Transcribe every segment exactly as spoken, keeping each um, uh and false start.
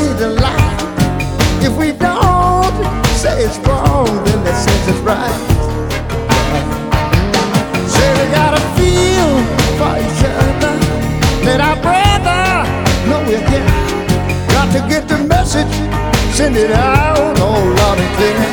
the light. If we don't say it's wrong, then that says it's right. Say we gotta feel for each other. Let our brother know we care. Got to get the message, send it out, oh Lord and clear.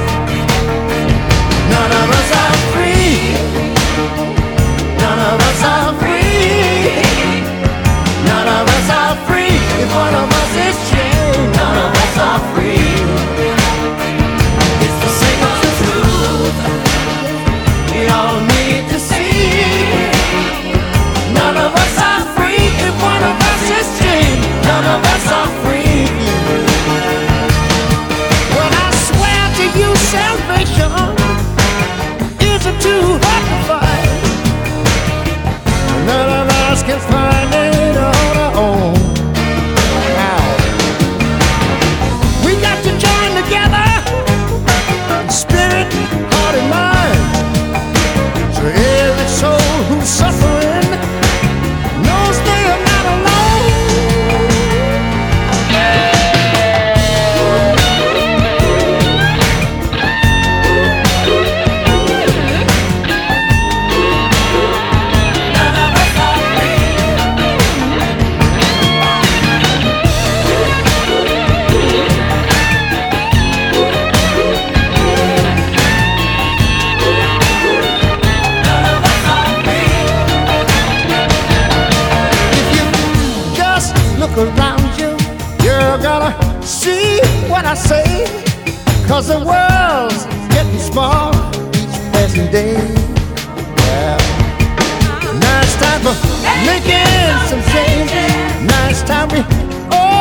None of us are free. None of us are free. None of us are free. If one of us is chained, none of us are free. It's the single truth we all need to see. None of us are free. If one of us is chained, none of us are free. Well, I swear to you, salvation isn't too hard to find. None of us can find it on our own. Now, we got to join together, spirit, heart, and mind. So every soul who's suffering knows they are not alone. Look around you, you're gonna see what I say. Cause the world's getting small each passing day. Yeah. Now it's time for making some changes. Now it's time we all